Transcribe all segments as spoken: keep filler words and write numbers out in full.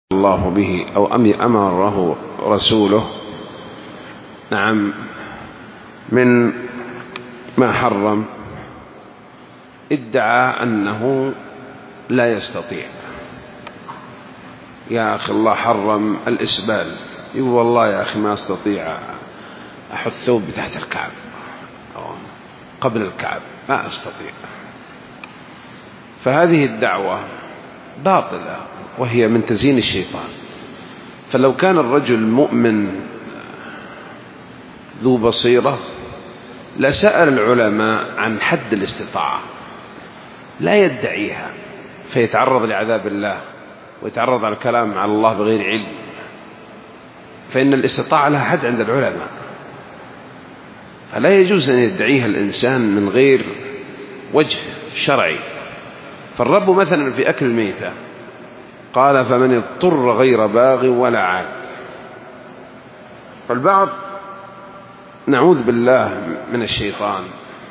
الله به أو أمره رسوله نعم من ما حرم ادعى أنه لا يستطيع. يا أخي الله حرم الإسبال، يقول والله يا أخي ما أستطيع أحط ثوب تحت الكعب أو قبل الكعب، ما أستطيع. فهذه الدعوة باطلة وهي من تزيين الشيطان. فلو كان الرجل مؤمن ذو بصيرة لسأل العلماء عن حد الاستطاعة، لا يدعيها فيتعرض لعذاب الله ويتعرض على الكلام على الله بغير علم، فإن الاستطاعة لها حد عند العلماء، فلا يجوز أن يدعيها الإنسان من غير وجه شرعي. فالرب مثلا في أكل الميتة قال فمن اضطر غير باغ ولا عاد. فالبعض نعوذ بالله من الشيطان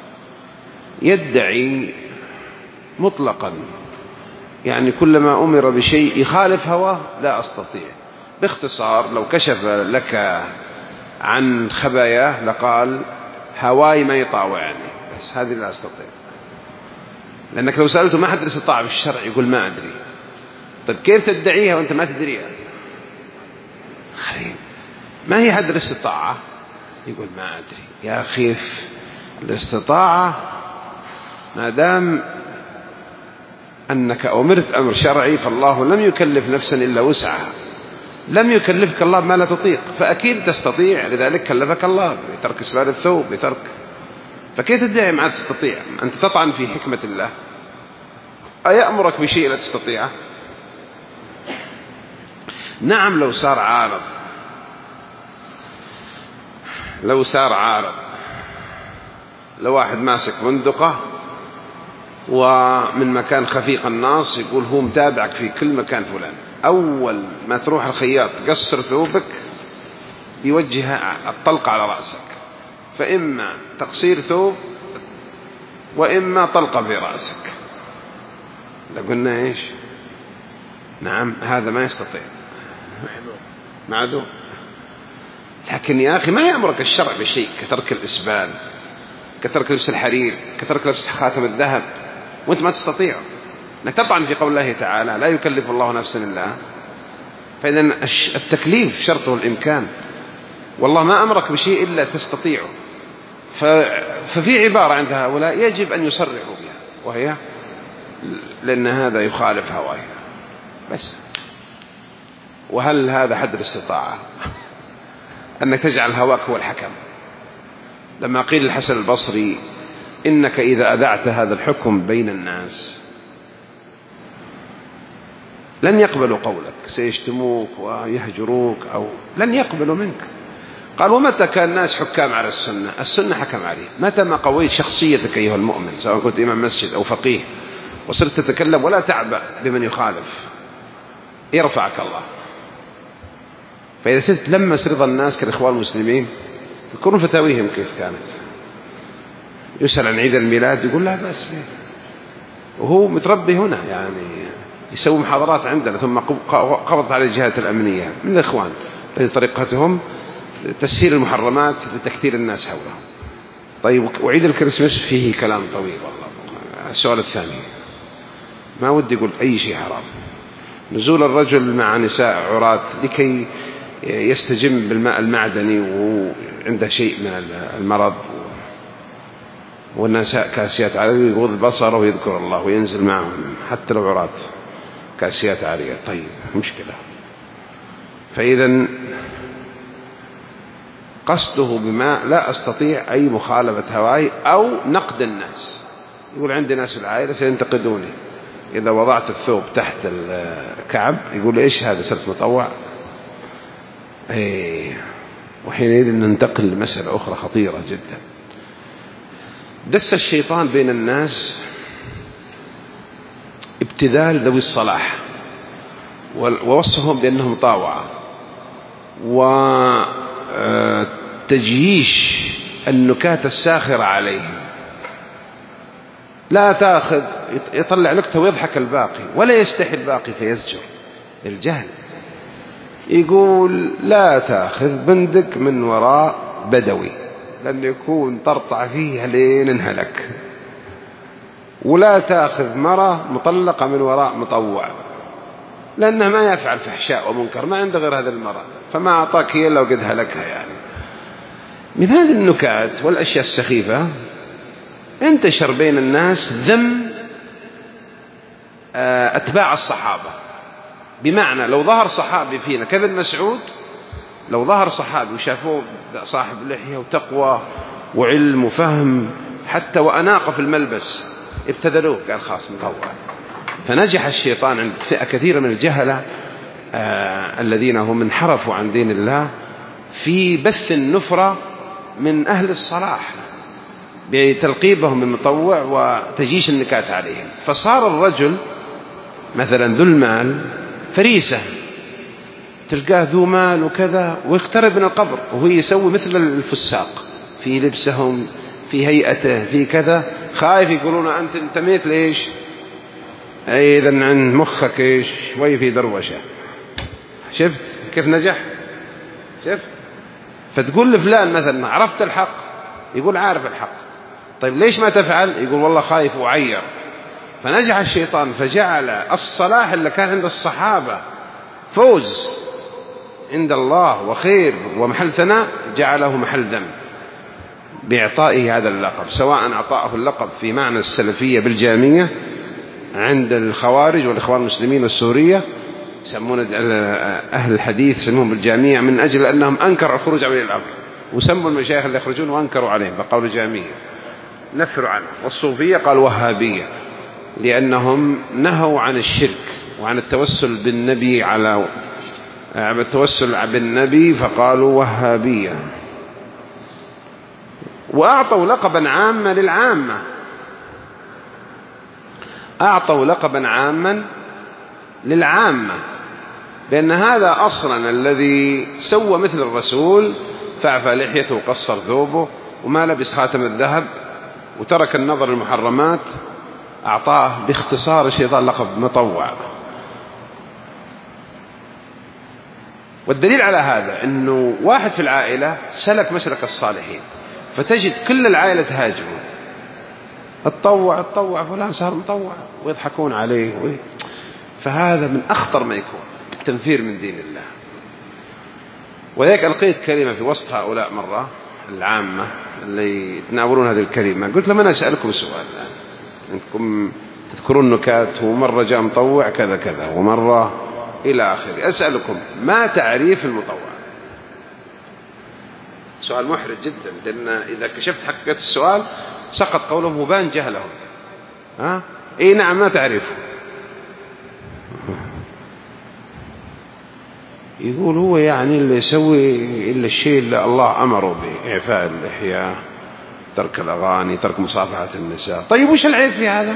يدعي مطلقا، يعني كلما أمر بشيء يخالف هواه لا أستطيع. باختصار لو كشف لك عن خباياه لقال هواي ما يطاوعني، بس هذه لا أستطيع. لأنك لو سألته ما حد استطاع في الشرع يقول ما أدري. طيب كيف تدعيها وأنت ما تدريها؟ خريب. ما هي حد الاستطاعة؟ يقول ما أدري. يا أخي الاستطاعة ما دام أنك أمرت أمر شرعي فالله لم يكلف نفسا إلا وسعها، لم يكلفك الله ما لا تطيق، فأكيد تستطيع، لذلك كلفك الله بترك إسبال الثوب بترك. فكيف تدعي ما تستطيع؟ أنت تطعن في حكمة الله. أيأمرك بشيء لا تستطيعه؟ نعم لو صار عارض، لو صار عارض لو واحد ماسك بندقة ومن مكان خفيق الناس يقول هو متابعك في كل مكان فلان، أول ما تروح الخياط قصر ثوبك يوجه الطلقة على رأسك، فإما تقصير ثوب وإما طلقة في رأسك. لقلنا إيش؟ نعم هذا ما يستطيع، معدوم. لكن يا أخي ما يأمرك الشرع بشيء كترك الإسبال، كترك لبس الحرير، كترك لبس خاتم الذهب وأنت ما تستطيع. أنك تطعن في قول الله تعالى لا يكلف الله نفسا إلا. فإذا التكليف شرطه الإمكان، والله ما أمرك بشيء إلا تستطيعه. ففي عبارة عند هؤلاء يجب أن يصرحوا بها، وهي لأن هذا يخالف هواه بس. وهل هذا حد الاستطاعة؟ أنك تجعل هواك هو الحكم. لما قيل الحسن البصري إنك إذا أذعت هذا الحكم بين الناس لن يقبلوا قولك، سيشتموك ويهجروك أو لن يقبلوا منك. قال ومتى كان الناس حكام على السنة؟ السنة حكم عليه. متى ما قويت شخصيتك أيها المؤمن، سواء كنت إمام مسجد أو فقيه، وصرت تتكلم ولا تعبأ بمن يخالف، يرفعك الله. فإذا صرت لمس رضا الناس كالإخوان المسلمين، تذكرون فتاويهم كيف كانت؟ يسأل عن عيد الميلاد يقول لا بأس به، وهو متربي هنا، يعني يسوي محاضرات عندنا، ثم قبضت على الجهات الأمنية من الإخوان بطريقتهم تسهيل المحرمات لتكثير الناس حولهم. طيب وعيد الكريسماس فيه كلام طويل والله. السؤال الثاني ما ودي يقول أي شيء حرام. نزول الرجل مع نساء عراة لكي يستجم بالماء المعدني وهو عنده شيء من المرض، والنساء كاسيات عارية، يغض بصره ويذكر الله وينزل معهم حتى لو عراة كاسيات عارية. طيب مشكلة. فإذا قصده بما لا أستطيع أي مخالفة هواي أو نقد الناس. يقول عندي ناس في العائلة سينتقدوني إذا وضعت الثوب تحت الكعب، يقول إيش هذا، صرت مطوع؟ أي. وحينئذ ننتقل لمسألة أخرى خطيرة جدا. دس الشيطان بين الناس ابتذال ذوي الصلاح ووصفهم بأنهم طاوعة، وتجييش النكات الساخرة عليهم. لا تأخذ، يطلع نكتة ويضحك الباقي ولا يستحي الباقي فيزجر. الجهل يقول لا تأخذ بندق من وراء بدوي لأنه يكون ترطع فيه لين انهلك، ولا تأخذ مرة مطلقة من وراء مطوع لأنه ما يفعل فحشاء ومنكر، ما عنده غير هذا المرة، فما أعطاك هي إلا وقد هلكها. يعني من هذه النكات والأشياء السخيفة انتشر بين الناس ذم أتباع الصحابة. بمعنى لو ظهر صحابي فينا كابن مسعود، لو ظهر صحابي وشافوه صاحب لحية وتقوى وعلم وفهم حتى وأناقة في الملبس ابتدلوه، قال خاص مطوع. فنجح الشيطان عند فئة كثيرة من الجهلة آه الذين هم انحرفوا عن دين الله في بث النفرة من أهل الصلاح بتلقيبهم المطوع وتجيش النكات عليهم. فصار الرجل مثلا ذو المال فريسة، تلقاه ذو مال وكذا ويقترب من القبر وهو يسوي مثل الفساق في لبسهم في هيئته في كذا، خايف يقولون أنت انتميت ليش، إذن عن مخك إيش شوي في دروشة. شفت كيف نجح؟ شفت؟ فتقول لفلان مثلا عرفت الحق، يقول عارف الحق. طيب ليش ما تفعل؟ يقول والله خايف وعير. فنجح الشيطان فجعل الصلاح اللي كان عند الصحابة فوز عند الله وخير ومحل ثناء جعله محل ذم بإعطائه هذا اللقب، سواء أعطاه اللقب في معنى السلفية بالجامية عند الخوارج والإخوان المسلمين السورية، يسمون أهل الحديث يسمون بالجامية من أجل أنهم أنكروا الخروج على ولي الأمر، وسموا المشايخ اللي يخرجون وأنكروا عليهم بقول جامية نفروا عنه. والصوفية قال وهابية لأنهم نهوا عن الشرك وعن التوسل بالنبي على التوسل بالنبي فقالوا وهابية. وأعطوا لقبا عاما للعامة، أعطوا لقبا عاما للعامة بأن هذا أصلا الذي سوى مثل الرسول فاعفى لحيته وقصر ثوبه وما لبس خاتم الذهب وترك النظر المحرمات، أعطاه باختصار الشيطان لقب مطوع. والدليل على هذا أنه واحد في العائلة سلك مسلك الصالحين فتجد كل العائلة تهاجمه، اتطوع اتطوع فلان صار مطوع ويضحكون عليه وي... فهذا من أخطر ما يكون التنفير من دين الله. وذلك ألقيت كلمة في وسط هؤلاء مرة العامة اللي يتناولون هذه الكلمة، قلت لهم أنا أسألكم سؤال الآن، أنتم تذكرون نكات ومرة جاء مطوع كذا كذا ومرة إلى آخره، أسألكم ما تعريف المطوع؟ سؤال محرج جدا، لأن إذا كشفت حقيقة السؤال سقط قولهم وبان جهلهم. ها إيه نعم ما تعرفه. يقول هو يعني اللي يسوي إلا الشيء اللي الله أمره به، إعفاء اللحية، ترك الأغاني، ترك مصافحة النساء. طيب وش العيب في هذا؟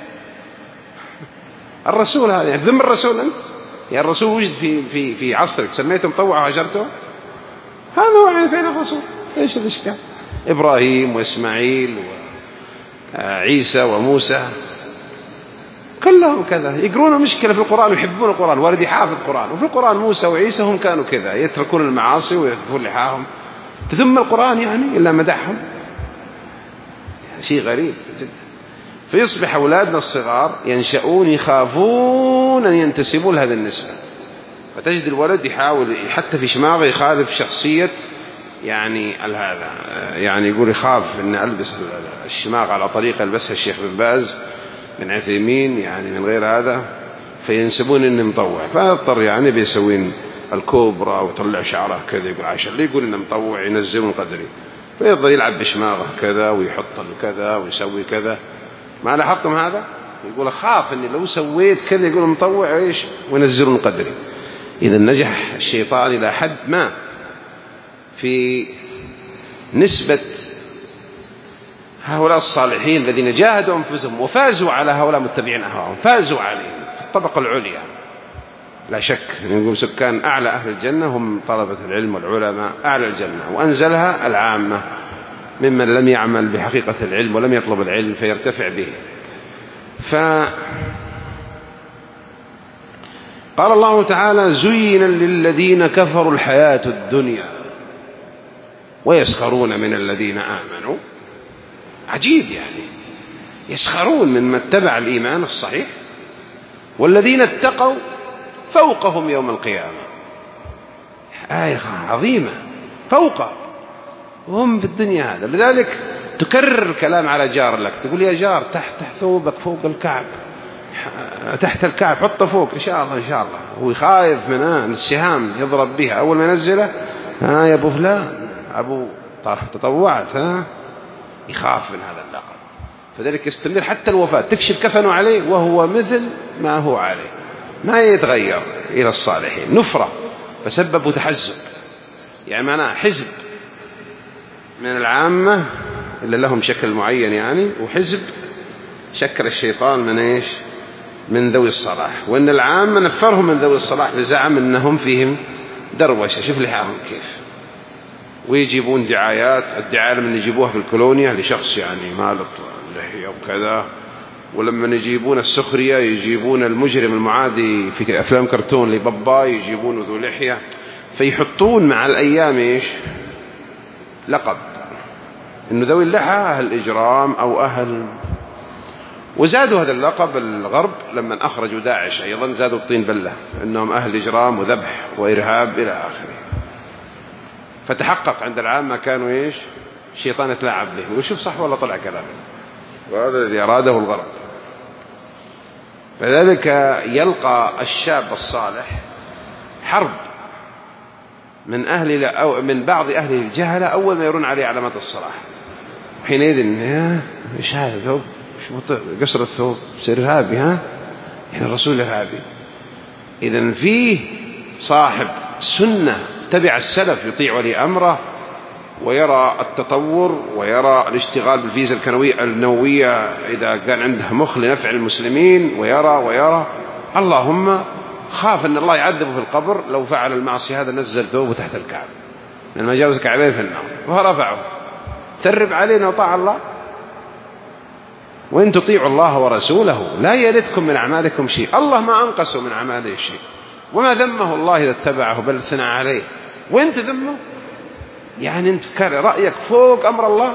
الرسول هذا يعني ذم الرسول أنت؟ يعني الرسول وجد في في في عصرك سميته مطوع وهجرته؟ هذا هو عين فين الرسول؟ إيش الإشكال؟ إبراهيم وإسماعيل وعيسى وموسى كلهم كذا، يقرون مشكلة في القرآن ويحبون القرآن، والد يحافظ القرآن، وفي القرآن موسى وعيسى هم كانوا كذا يتركون المعاصي ويكفون لحاهم. تذم القرآن يعني إلا مدحهم؟ يعني شيء غريب جدا. فيصبح أولادنا الصغار ينشأون يخافون أن ينتسبوا لهذه النسبة، فتجد الولد يحاول حتى في شماغه يخالف شخصية يعني هذا، يعني يقول يخاف أن ألبس الشماغ على طريقة يلبسها الشيخ بن باز من عثيمين يعني من غير هذا، فينسبون إنه مطوع، فاضطر يعني بيسوين الكوبرا ويطلع شعره كذا يقول عشان اللي يقول إنه مطوع ينزلون قدري، فيفضل يلعب بشماغه كذا ويحط كذا ويسوي كذا. ما لاحظتم هذا؟ يقول أخاف إني لو سويت كذا يقول مطوع إيش وينزلون قدري. إذا نجح الشيطان إلى حد ما في نسبة هؤلاء الصالحين الذين جاهدوا أنفسهم وفازوا على هؤلاء متبعين أهواهم، فازوا عليهم في الطبقة العليا لا شك. نقول سكان أعلى أهل الجنة هم طلبة العلم والعلماء أعلى الجنة، وأنزلها العامة ممن لم يعمل بحقيقة العلم ولم يطلب العلم فيرتفع به. قال الله تعالى زين للذين كفروا الحياة الدنيا ويسخرون من الذين آمنوا. عجيب يعني، يسخرون من من اتبع الإيمان الصحيح، والذين اتقوا فوقهم يوم القيامة. آية عظيمة، فوق وهم في الدنيا هذا. لذلك تكرر الكلام على جار لك، تقول يا جار تحت ثوبك فوق الكعب، تحت الكعب حطه فوق إن شاء الله إن شاء الله. هو خايف من آه السهام يضرب بها أول ما ينزله، ها آه يا أبو فلان أبو تطوعت، ها يخاف من هذا اللقب. فذلك يستمر حتى الوفاة، تكشف كفنه عليه وهو مثل ما هو عليه، ما يتغير إلى الصالحين. نفرة فسبب تحزب، يعني معناه حزب من العامة إلا لهم شكل معين يعني، وحزب شكل الشيطان من إيش؟ من ذوي الصلاح. وإن العامة نفرهم من ذوي الصلاح بزعم أنهم فيهم دروشة. شوف لحاهم كيف، ويجيبون دعايات، الدعاية من يجيبوها في الكولونيا لشخص يعني مال لحية وكذا، ولما يجيبون السخرية يجيبون المجرم المعادي في أفلام كرتون لبابا يجيبون ذو لحية، فيحطون مع الأيام إيش؟ لقب إنه ذوي اللحى أهل إجرام أو أهل. وزادوا هذا اللقب الغرب لما أخرجوا داعش، أيضا زادوا الطين بلة إنهم أهل إجرام وذبح وإرهاب إلى آخره. فتحقق عند العامة كانوا إيش؟ شيطان يتلاعب به، وشوف صح ولا طلع كلامه، وهذا الذي أراده الغرب. فذلك يلقى الشاب الصالح حرب من أهل أو من بعض أهل الجهلة أول ما يرون عليه علامات الصلاح. حينئذ إيش هذا ثوب؟ قصر الثوب سير إرهابي، ها يعني الرسول إرهابي. إذن فيه صاحب سنة تبع السلف يطيع ولي أمره ويرى التطور ويرى الاشتغال بالفيزا النووية إذا كان عنده مخ لنفع المسلمين، ويرى ويرى اللهم خاف أن الله يعذبه في القبر لو فعل المعصية. هذا نزل ثوبه تحت الكعب لأن ما جاوز كعبين في النار ورفعه. ثرب علينا وطاع الله. وإن تطيعوا الله ورسوله لا يلدكم من أعمالكم شيء. الله ما أنقصوا من أعماله شيء، وما ذمه الله إذا اتبعه بل ثنى عليه. وإن تذمه يعني أنت رأيك فوق أمر الله.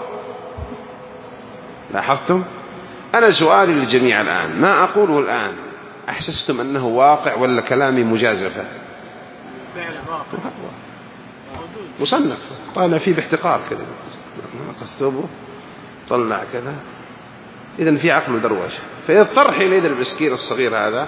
لاحظتم؟ أنا سؤالي للجميع الآن، ما أقوله الآن أحسستم أنه واقع ولا كلامي مجازفة؟ مصنف طالع فيه باحتقار كذا، ثوبه طلع كذا، إذن في عقل دروش. فيضطر حينئذ المسكين الصغير هذا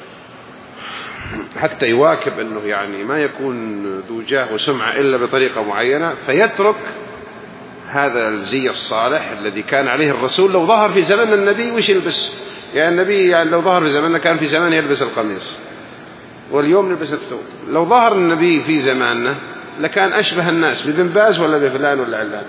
حتى يواكب أنه يعني ما يكون ذو جاه وسمعة إلا بطريقة معينة، فيترك هذا الزي الصالح الذي كان عليه الرسول. لو ظهر في زمن النبي وش يلبس؟ يعني النبي يعني لو ظهر في زماننا كان في زمان يلبس القميص، واليوم نلبس الثوب. لو ظهر النبي في زماننا لكان أشبه الناس بابن باز ولا بفلان ولا علان.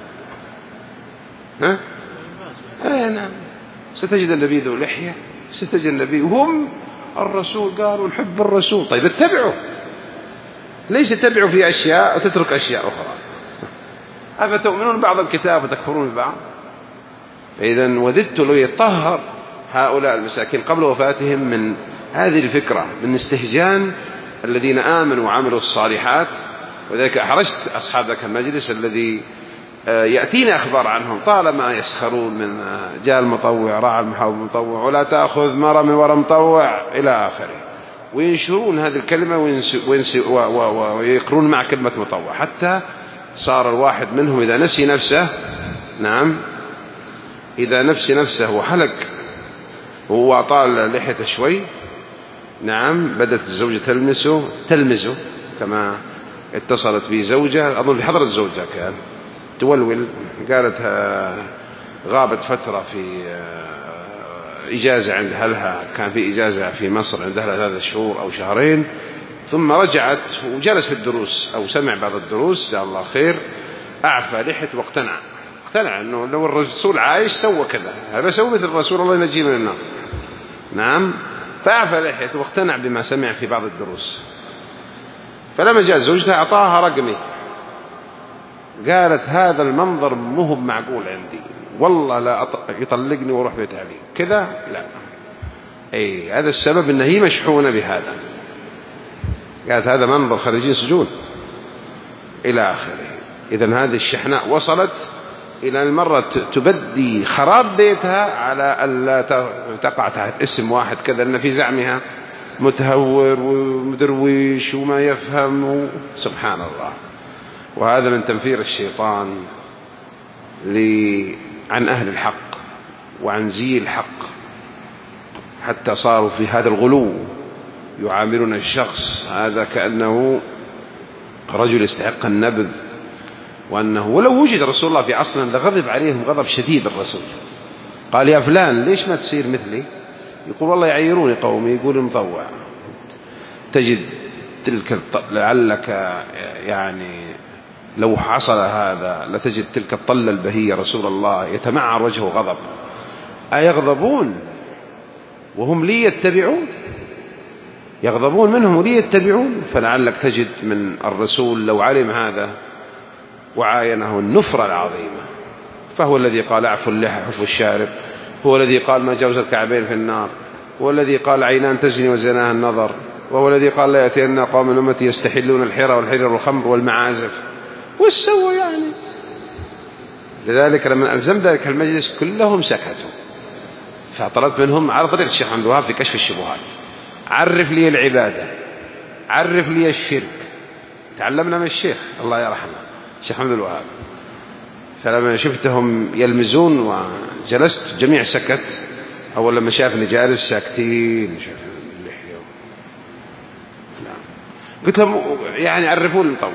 ها؟ أي نعم. ستجد النبي ذو لحية، ستجد النبي وهم الرسول قالوا نحب الرسول. طيب اتبعوا، ليس تتبعوا في أشياء وتترك أشياء أخرى. أفتؤمنون بعض الكتاب وتكفرون ببعض؟ إذن وددت لو يطهر هؤلاء المساكين قبل وفاتهم من هذه الفكرة من استهجان الذين آمنوا وعملوا الصالحات. وذلك أحرجت أصحاب ذاك المجلس الذي يأتينا أخبار عنهم طالما يسخرون من جاء المطوع راعى المحاول المطوع ولا تأخذ مرة من وراء مطوع إلى آخره، وينشرون هذه الكلمة ويقرون مع كلمة مطوع، حتى صار الواحد منهم إذا نسي نفسه، نعم إذا نفسي نفسه وحلق وهو طال لحيته شوي، نعم بدأت الزوجة تلمسه تلمزه كما اتصلت به زوجة أظن بحضرة الزوجة كان تولول، قالت غابت فترة في إجازة عند أهلها، كان في إجازة في مصر عند أهلها ثلاثة شهور أو شهرين، ثم رجعت وجلس في الدروس أو سمع بعض الدروس جزاه الله خير، أعفى لحيته واقتنع اقتنع أنه لو الرسول عايش سوى كذا، هذا سوى مثل الرسول الله ينجيه من النار. نعم، فأعفى لحيته واقتنع بما سمع في بعض الدروس. فلما جاء زوجته أعطاها رقمي، قالت هذا المنظر مو معقول عندي، والله لا يطلقني واروح بيت علي كذا. لا، أي هذا السبب أنه هي مشحونة بهذا. قالت هذا منظر خريجي سجون إلى آخره. إذن هذه الشحناء وصلت إلى المرة تبدي خراب بيتها على ألا تقع تحت اسم واحد كذا، أن في زعمها متهور ومدرويش وما يفهم، سبحان الله. وهذا من تنفير الشيطان عن أهل الحق وعن زي الحق، حتى صاروا في هذا الغلو يعاملون الشخص هذا كأنه رجل يستحق النبذ، وأنه ولو وجد رسول الله في عصرنا لغضب عليهم غضب شديد. الرسول قال يا فلان ليش ما تصير مثلي؟ يقول والله يعيروني قومي، يقول مطوع. تجد تلك لعلك يعني لو حصل هذا لتجد تلك الطلة البهية رسول الله يتمعر وجهه غضب. أيغضبون وهم لي يتبعون؟ يغضبون منهم ولي يتبعون. فلعلك تجد من الرسول لو علم هذا وعاينه النفرة العظيمة. فهو الذي قال اعفوا اللحى حفوا الشارب، هو الذي قال ما جاوز الكعبين في النار، هو الذي قال عينان تزني وزناها النظر، وهو الذي قال لا يأتين قوم من أمتي يستحلون الحرى والحرير والخمر والمعازف. وش سووا يعني؟ لذلك لما ألزم ذلك المجلس كلهم سكتوا. فطلبت منهم على طريقة الشيخ محمد الوهاب في كشف الشبهات، عرف لي العبادة، عرف لي الشرك. تعلمنا من الشيخ الله يرحمه الشيخ محمد الوهاب. فلما شفتهم يلمزون وجلست جميع سكت. أول لما شافني جالس ساكتين، شاف اللحية قلت لهم يعني عرفون المطوع.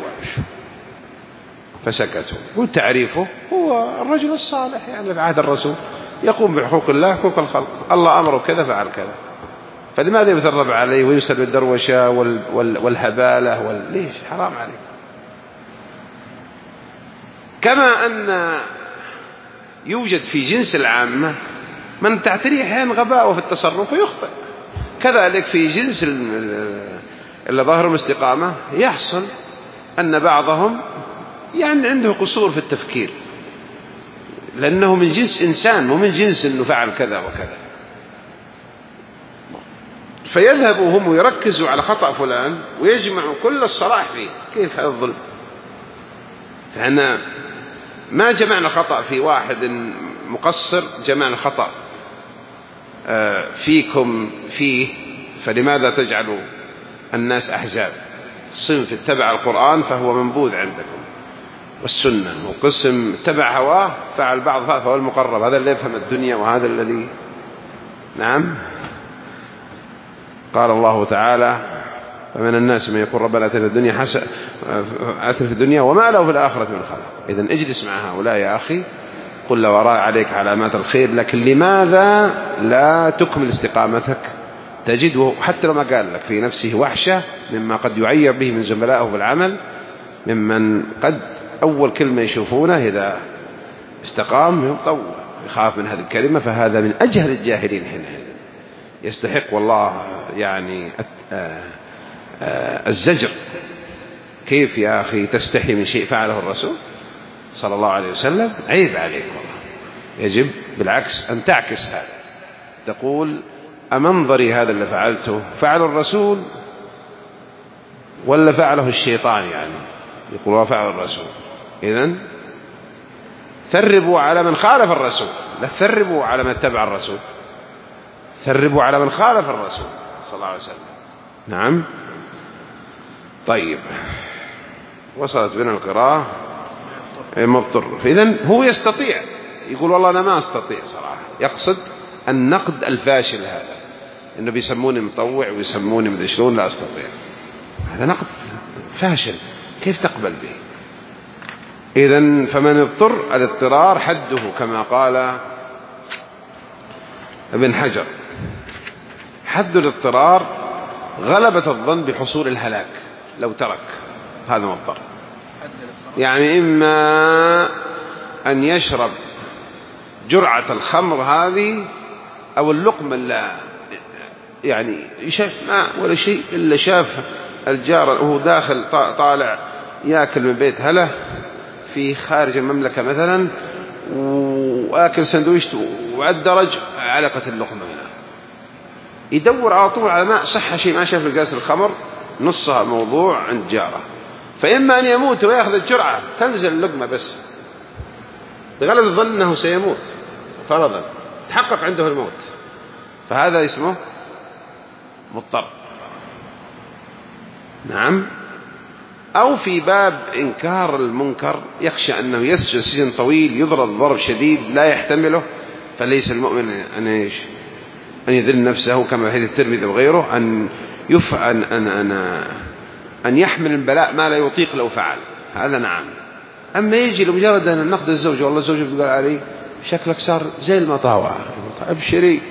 فسكتوا. قلت تعريفه هو الرجل الصالح يعني في عهد الرسول يقوم بحقوق الله حقوق الخلق، الله أمره كذا فعل كذا، فلماذا يتدرب عليه ويسر بالدروشة والهبالة وال... ليش؟ حرام عليه. كما أن يوجد في جنس العامة من تعتريه أحيانا غباء في التصرف ويخطئ، كذلك في جنس اللي ظاهرهم استقامة يحصل أن بعضهم يعني عنده قصور في التفكير، لأنه من جنس إنسان مو من جنس أنه فعل كذا وكذا. فيذهبوا هم ويركزوا على خطأ فلان ويجمعوا كل الصلاح فيه. كيف هذا الظلم؟ فإحنا ما جمعنا خطأ في واحد مقصر، جمعنا خطأ فيكم فيه. فلماذا تجعلوا الناس أحزاب؟ صنف اتبع القرآن فهو منبوذ عندكم والسنة، وقسم اتبع هواه فعل بعض فهو المقرب. هذا اللي يفهم الدنيا وهذا الذي نعم. قال الله تعالى فمن الناس من يقول ربنا آتنا في الدنيا حسنة آتنا في الدنيا وما له في الآخرة من خلاق. إذن اجلس مع هؤلاء يا أخي، قل لو وراء عليك علامات الخير، لكن لماذا لا تكمل استقامتك؟ تجده حتى لو ما قال لك في نفسه وحشة مما قد يعير به من زملائه بالعمل، ممن قد أول كلمة يشوفونه إذا استقام يطوع يخاف من هذه الكلمة، فهذا من أجهل الجاهلين حينئذ يستحق والله يعني الزجر. كيف يا أخي تستحي من شيء فعله الرسول صلى الله عليه وسلم؟ عيب عليك والله. يجب بالعكس أن تعكس هذا، تقول أمنظري هذا اللي فعلته فعل الرسول ولا فعله الشيطان؟ يعني يقول هو فعل الرسول. إذن ثربوا على من خالف الرسول، لا ثربوا على من اتبع الرسول، ثربوا على من خالف الرسول صلى الله عليه وسلم. نعم. طيب وصلت بنا القراءة مضطر. فإذن هو يستطيع يقول والله أنا ما أستطيع صراحة، يقصد النقد الفاشل هذا، إنه بيسموني مطوع ويسموني مدري شلون، لا أستطيع. هذا نقد فاشل، كيف تقبل به؟ إذن فمن اضطر، الاضطرار حده كما قال ابن حجر، حد الاضطرار غلبة الظن بحصول الهلاك لو ترك، هذا مضطر. يعني إما أن يشرب جرعة الخمر هذه أو اللقمة لا يعني شاف ماء ولا شيء إلا شاف الجار وهو داخل طالع يأكل من بيت هله في خارج المملكة مثلا، وآكل سندويشت وعالدرج علقة اللقمة هنا، يدور على طول على ماء صحة شيء، ما شاف القاس الخمر نصها موضوع عند جاره، فإما أن يموت ويأخذ الجرعة تنزل اللقمة بس بغلب الظن أنه سيموت فرضا، تحقق عنده الموت، فهذا اسمه مضطر. نعم. أو في باب إنكار المنكر يخشى أنه يسجن سجن طويل يضرب ضرب شديد لا يحتمله، فليس المؤمن أن إيش أن يذل نفسه كما في حديث الترمذي وغيره، أن يفعل أن أن أن يحمل البلاء ما لا يطيق لو فعل، هذا نعم. أما يجي لمجرد أن نقد الزوج والله الزوج بتقول علي شكلك صار زي المطاوع أبشري،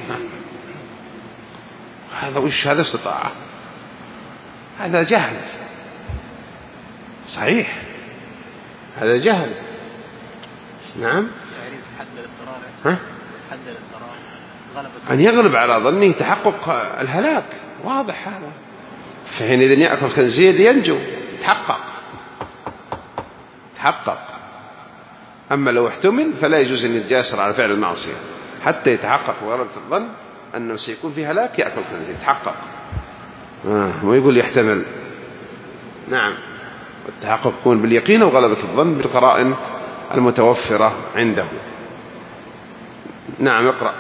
هذا وش هذا استطاعة، هذا جهل صحيح، هذا جهل. نعم. ها؟ أن يغلب على ظنه تحقق الهلاك واضح هذا، فحينئذ يأكل خنزير ينجو تحقق تحقق. أما لو احتمل فلا يجوز أن يتجاسر على فعل المعصية حتى يتحقق غلبة الظن أنه سيكون في هلاك، يأكل خنزير تحقق آه ويقول يحتمل. نعم. والتحقق يكون باليقين وغلبة الظن بالقرائن المتوفرة عنده. نعم. اقرأ.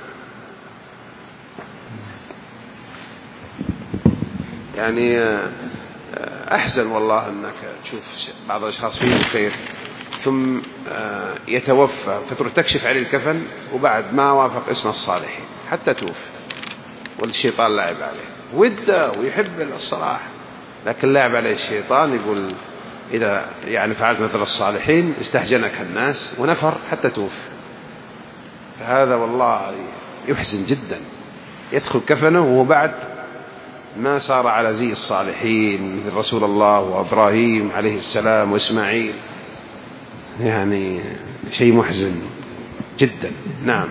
يعني أحزن والله أنك تشوف بعض الأشخاص فيه الخير ثم يتوفى فتروح تكشف عليه الكفن وبعد ما وافق اسم الصالحين حتى توفى، والشيطان لعب عليه وده ويحب الصلاح، لكن لعب عليه الشيطان يقول إذا يعني فعلت مثل الصالحين استهجنك الناس ونفر حتى توفى. فهذا والله يحزن جدا، يدخل كفنه وهو بعد ما صار على زي الصالحين مثل رسول الله وإبراهيم عليه السلام وإسماعيل، يعني شيء محزن جدا. نعم.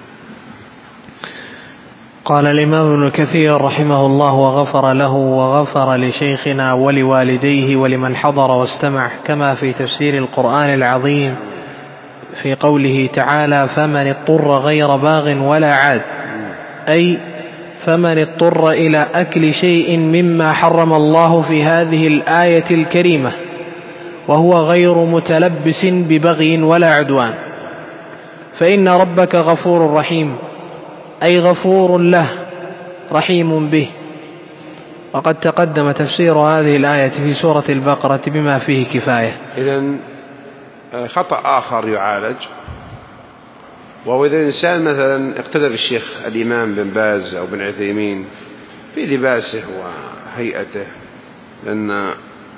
قال الإمام ابن كثير رحمه الله وغفر له وغفر لشيخنا ولوالديه ولمن حضر واستمع، كما في تفسير القرآن العظيم في قوله تعالى فمن اضطر غير باغ ولا عاد، أي فمن اضطر إلى أكل شيء مما حرم الله في هذه الآية الكريمة وهو غير متلبس ببغي ولا عدوان، فإن ربك غفور رحيم، أي غفور له رحيم به. وقد تقدم تفسير هذه الآية في سورة البقرة بما فيه كفاية. إذن خطأ آخر يعالج، وهو إذا الإنسان مثلا اقتدى بالشيخ الإمام بن باز أو بن عثيمين في لباسه وهيئته، لأن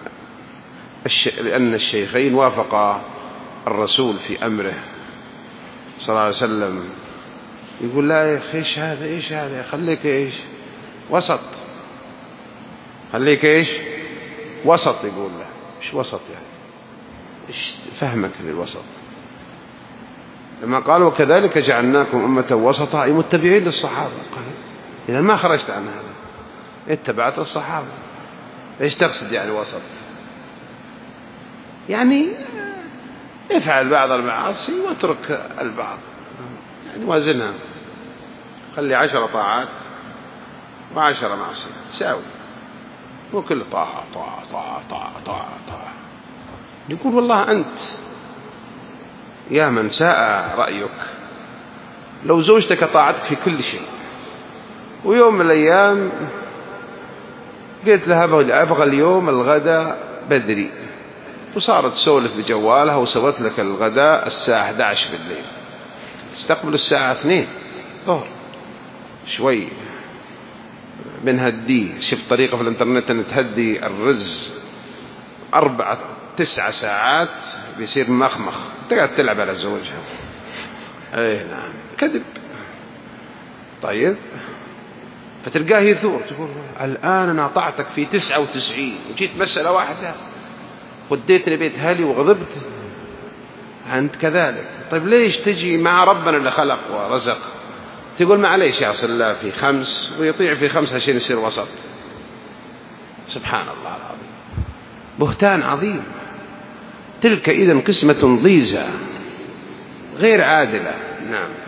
لأن الشيخين وافقا الرسول في أمره صلى الله عليه وسلم، يقول لا يا أخي إيش هذا إيش هذا خليك إيش وسط، خليك إيش وسط، يقول له إيش وسط يعني إيش فهمك للوسط، لما قال وكذلك جعلناكم أمة وسطا أي متبعين للصحابة. قال إذا ما خرجت عن هذا اتبعت الصحابة، إيش تقصد يعني وسط؟ يعني افعل بعض المعاصي واترك البعض، يعني وازنها، خلي عشر طاعات وعشر معصية تساوي، وكل طاعة طاعة طاعة طاعة طاعة طاعة. يقول والله أنت يا من ساء رأيك لو زوجتك طاعتك في كل شيء، ويوم من الأيام قلت لها أبغى اليوم الغداء بدري، وصارت تسولف بجوالها وسوت لك الغداء الساعة أحد عشر بالليل، تستقبل الساعة اثنين ظهر شوي بنهديه. شفت طريقة في الانترنت أن تهدي الرز أربعة تسعة ساعات بيصير مخمخ، تقعد تلعب على زوجها. ايه نعم كذب. طيب فتلقاه يثور، تقول الآن أنا أطعتك في تسعة وتسعين وجيت مسألة واحدة وديتني بيت هالي وغضبت، أنت كذلك. طيب ليش تجي مع ربنا اللي خلق ورزق تقول معليش يعصي الله في خمس ويطيع في خمس عشان يصير وسط؟ سبحان الله العظيم، بهتان عظيم. تلك إذن قسمة ضيزى غير عادلة. نعم.